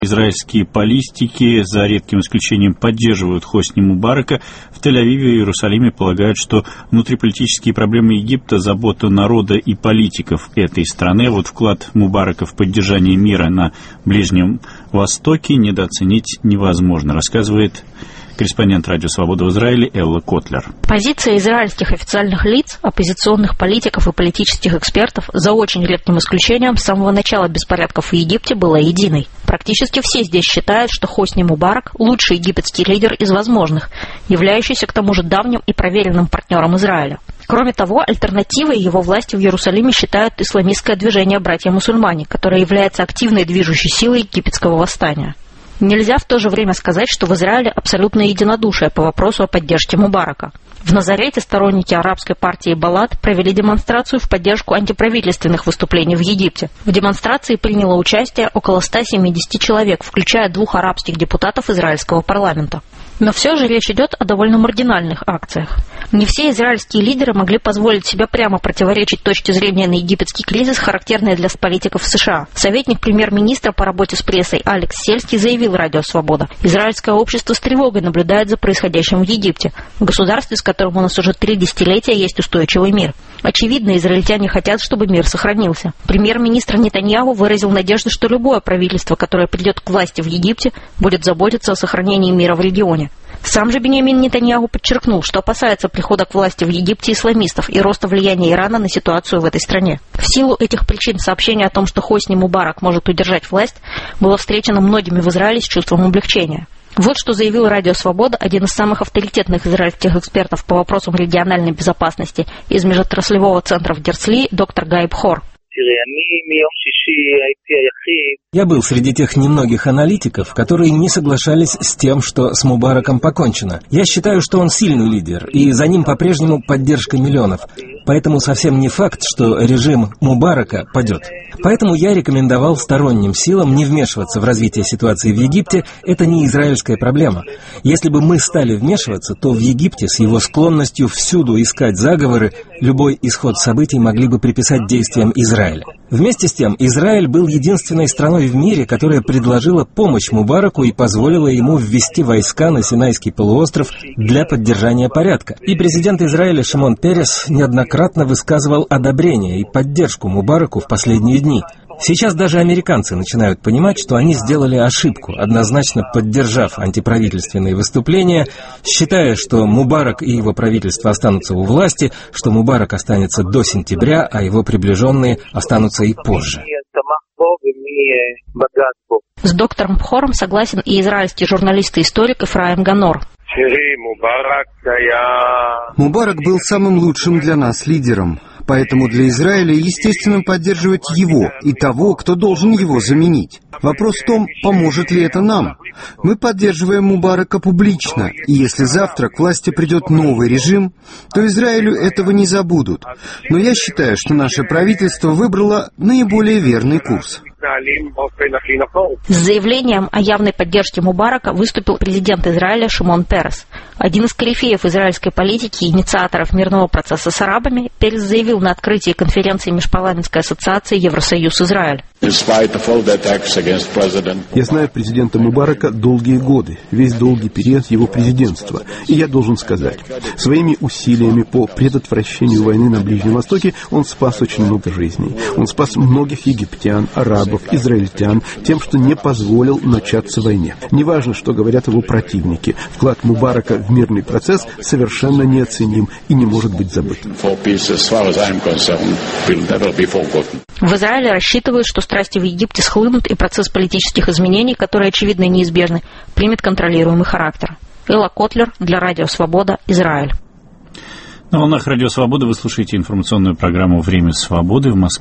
Израильские политики, за редким исключением, поддерживают Хосни Мубарака. В Тель-Авиве и Иерусалиме полагают, что внутриполитические проблемы Египта – забота народа и политиков этой страны. Вот вклад Мубарака в поддержание мира на Ближнем Востоке недооценить невозможно, рассказывает корреспондент Радио Свобода в Израиле Элла Котлер. Позиция израильских официальных лиц, оппозиционных политиков и политических экспертов, за очень редким исключением, с самого начала беспорядков в Египте была единой. Практически все здесь считают, что Хосни Мубарак – лучший египетский лидер из возможных, являющийся к тому же давним и проверенным партнером Израиля. Кроме того, альтернативой его власти в Иерусалиме считают исламистское движение «Братья-мусульмане», которое является активной движущей силой египетского восстания. Нельзя в то же время сказать, что в Израиле абсолютное единодушие по вопросу о поддержке Мубарака. В Назарете сторонники арабской партии Балат провели демонстрацию в поддержку антиправительственных выступлений в Египте. В демонстрации приняло участие около 170 человек, включая 2 арабских депутатов израильского парламента. Но все же речь идет о довольно маргинальных акциях. Не все израильские лидеры могли позволить себе прямо противоречить точке зрения на египетский кризис, характерной для политиков США. Советник премьер-министра по работе с прессой Алекс Сельский заявил Радио Свобода: израильское общество с тревогой наблюдает за происходящим в Египте, в государстве, с которым у нас уже 3 десятилетия есть устойчивый мир. Очевидно, израильтяне хотят, чтобы мир сохранился. Премьер-министр Нетаньяху выразил надежду, что любое правительство, которое придет к власти в Египте, будет заботиться о сохранении мира в регионе. Сам же Биньямин Нетаньяху подчеркнул, что опасается прихода к власти в Египте исламистов и роста влияния Ирана на ситуацию в этой стране. В силу этих причин сообщение о том, что Хосни Мубарак может удержать власть, было встречено многими в Израиле с чувством облегчения. Вот что заявил Радио Свобода один из самых авторитетных израильских экспертов по вопросам региональной безопасности из межотраслевого центра в Дерцли доктор Гайб Хор. Я был среди тех немногих аналитиков, которые не соглашались с тем, что с Мубараком покончено. Я считаю, что он сильный лидер, и за ним по-прежнему поддержка миллионов. Поэтому совсем не факт, что режим Мубарака падет. Поэтому я рекомендовал сторонним силам не вмешиваться в развитие ситуации в Египте. Это не израильская проблема. Если бы мы стали вмешиваться, то в Египте с его склонностью всюду искать заговоры, любой исход событий могли бы приписать действиям Израиля. Вместе с тем, Израиль был единственной страной в мире, которая предложила помощь Мубараку и позволила ему ввести войска на Синайский полуостров для поддержания порядка. И президент Израиля Шимон Перес неоднократно высказывал одобрение и поддержку Мубараку в последние дни. Сейчас даже американцы начинают понимать, что они сделали ошибку, однозначно поддержав антиправительственные выступления, считая, что Мубарак и его правительство останутся у власти, что Мубарак останется до сентября, а его приближенные останутся и позже. С доктором Хором согласен и израильский журналист и историк Ефраим Ганор. Мубарак был самым лучшим для нас лидером. Поэтому для Израиля естественно поддерживать его и того, кто должен его заменить. Вопрос в том, поможет ли это нам. Мы поддерживаем Мубарака публично, и если завтра к власти придет новый режим, то Израилю этого не забудут. Но я считаю, что наше правительство выбрало наиболее верный курс. С заявлением о явной поддержке Мубарака выступил президент Израиля Шимон Перес. Один из корифеев израильской политики и инициаторов мирного процесса с арабами, Перес заявил на открытии конференции Межпарламентской ассоциации Евросоюз-Израиль. Я знаю президента Мубарака долгие годы, весь долгий период его президентства. И я должен сказать, своими усилиями по предотвращению войны на Ближнем Востоке он спас очень много жизней. Он спас многих египтян, арабов, израильтян тем, что не позволил начаться войне. Неважно, что говорят его противники, вклад Мубарака в мирный процесс совершенно неоценим и не может быть забыт. В Израиле рассчитывают, что страсти в Египте схлынут и процесс политических изменений, которые очевидно и неизбежны, примет контролируемый характер. Элла Котлер для Радио Свобода, Израиль. На волнах Радио Свобода вы слушаете информационную программу «Время свободы» в Москве.